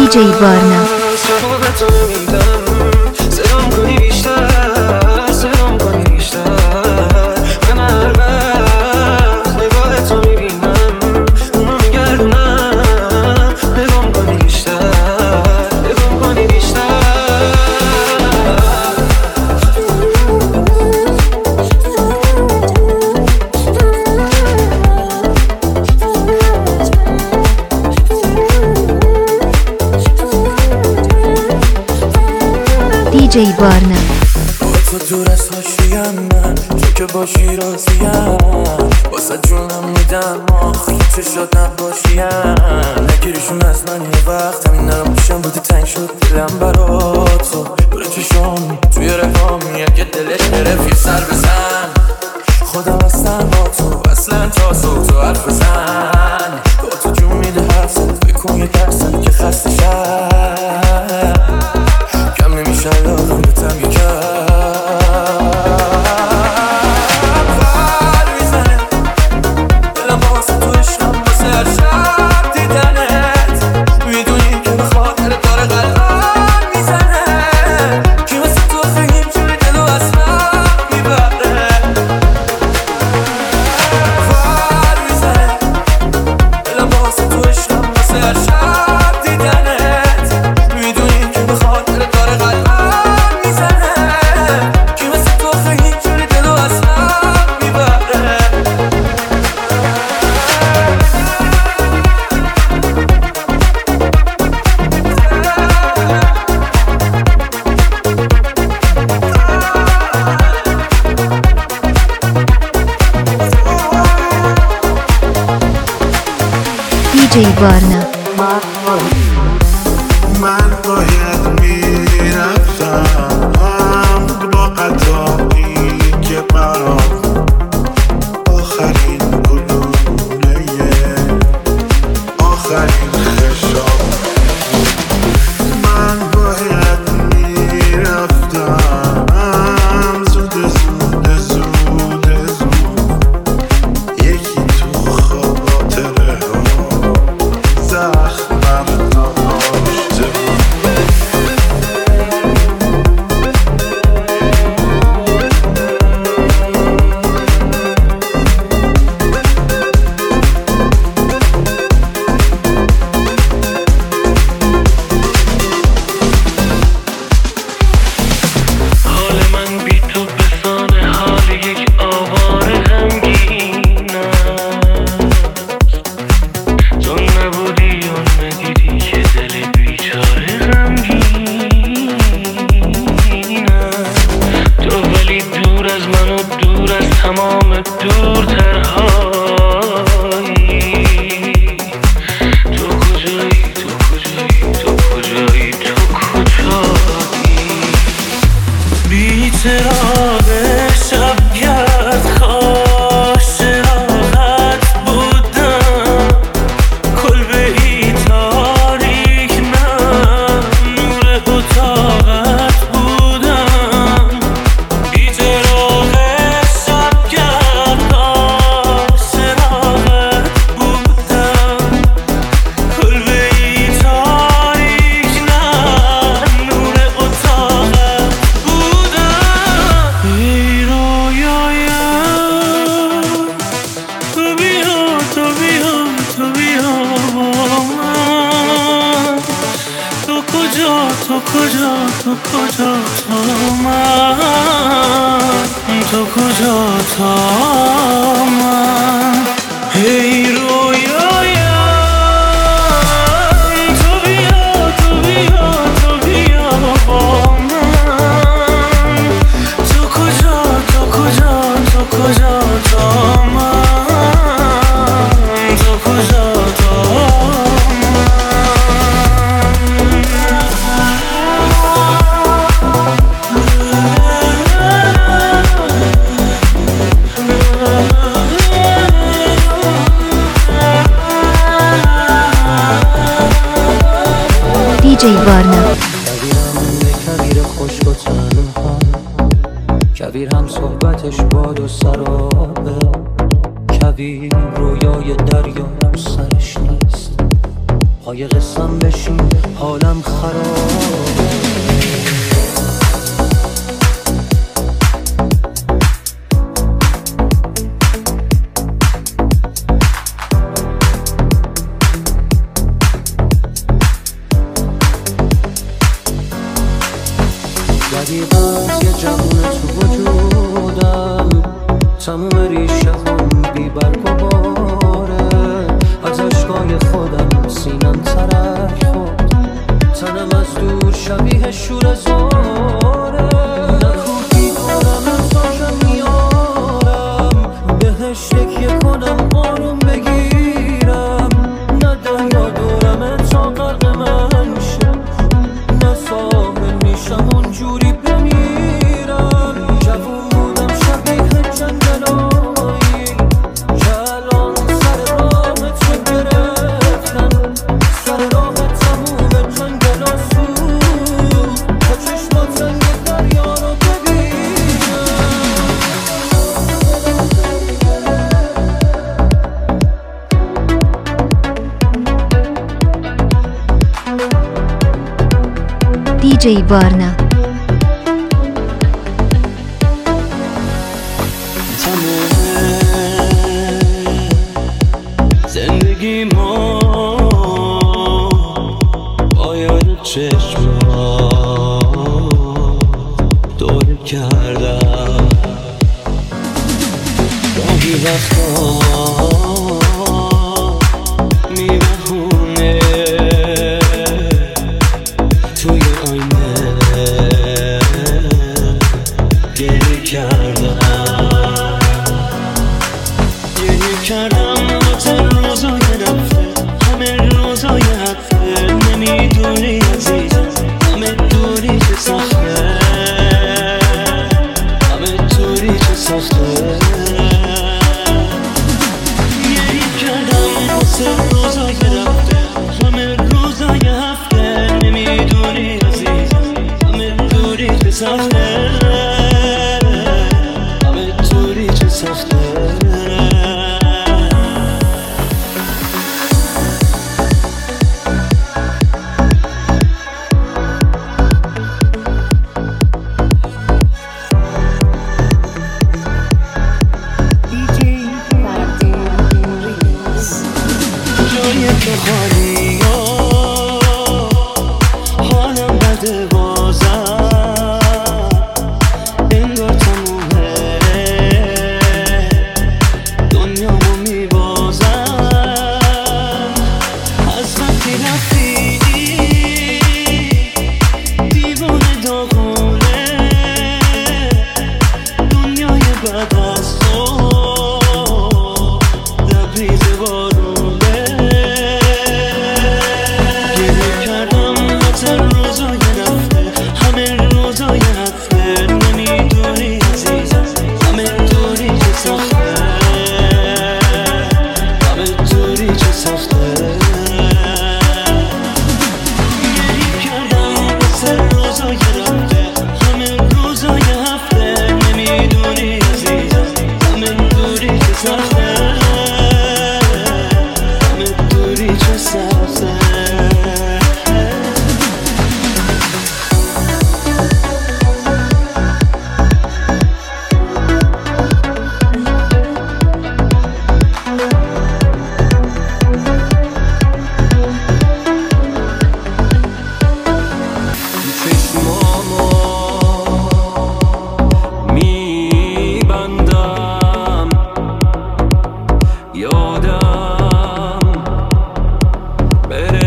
DJ Varna. DJ Varna. تو دور از حاشیم من تو که باشی راضیم واسه جونم میدم آخی چشات نباشیم نگیریشون از من یه وقت همین نرم میشم بودی تنگ شد دلم برا تو بره چشم توی رقام یکی دلش نرف یه سر بزن خودم هستم با تو اصلا تا صبح تو حرف بزن با تو جون میده حرفت بکن یه درصد که خسته شد کم نمیشه علاقم بتم یه کم بر میزنه دلم واسه تو عشقم واسه هر شب دیدنت میدونی که به خاطر داره قلبم میزنه کی واسه تو خیلی جوری دلو از من میبره بر میزنه دلم واسه تو عشقم واسه هر شب دیدنت میدونی که به خاطر داره قلبم میزنه کی واسه تو خیلی جوری دلو از من میبره DJ Varna. من باید میرفتم با قطعی که برام آخرین گلوله آخرین خشاب من باید میرفتم زود زود زود زود یکی تو خاطره زخمم داشته حال من بی تو بسان حال یک آواره غمگین است تو نبودی و ندیدی که دل بیچاره غمگین است تو ولی دور از من و دور از تمام دورترهایی تو کجایی تو کجایی تو کجایی تو کجایی بی‌چراغ شبگرد کاش راحت بودم کلبه‌ای تاریک نه نور اتاقت بودم بی‌چراغ شبگرد کاش راحت بودم کلبه‌ای تاریک نه نور اتاقت بودم ای رویایم تو بیا تو بیا تو بیا با من تو کجا تو کجا تو کجا تا من تو کجا تا من ای رویایم تو بیا تو بیا تو بیا با من تو کجا تو کجا تو کجا تا من تو کجا تا DJ Varna. کویر خشک و تنها کویر هم صحبتش باد و سرابه کویر رویای دریا سرش نیست پای قصم بشین حالم خراب. دقیقاً یه جوونه تو وجودم، تموم ریشه هم بی برگ و باره، از عشقای خودم سینم ترک خورد، تنم از دور شبیه شور زاره. نکوکی دارم ازاشم میارم، بهش تکیه کنم آروم بگیرم، نه دریا دورم تا غرق من شه، نه ساحل میشم اونجوری بمیرم. جوون بودم شبیه جنگلایی که الان سر راه تو گرفتن، سر راه تموم جنگل آسود، تا چشمات رنگ دریا رو ببینم. DJ Varna. زندگی ما باید چشما دور کردم، گاهی وقتا میبهونه توی آینه گریه کردم، گریه کردم واسه روزای رفته، همه روزای حقه، نمیدونی عزیزم همه دوری چه سخته، همه دوری چه سخته. گریه کردم واسه روزای رفته، همه روزای هفته، نمیدونی عزیزم همه دوری چه سخته، همه دوری چه سخته. جای تو خالی حالم بده بازم، انگار تمومه دنیامو میبازم، از وقتی رفتی دیوونه داغونه، دنیای بعد از تو لبریز بارونه. گریه کردم واسه روزای رفته، همه روزای هفته، نمیدونی عزیزم همه دوری چه سخته، همه دوری چه سخته. گریه کردم واسه روزای رفته، همه روزای هفته، نمیدونی عزیزم همه دوری چه سخته، همه دوری چه سخته. چشمامو میبندم، یادم بره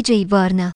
DJ Varna.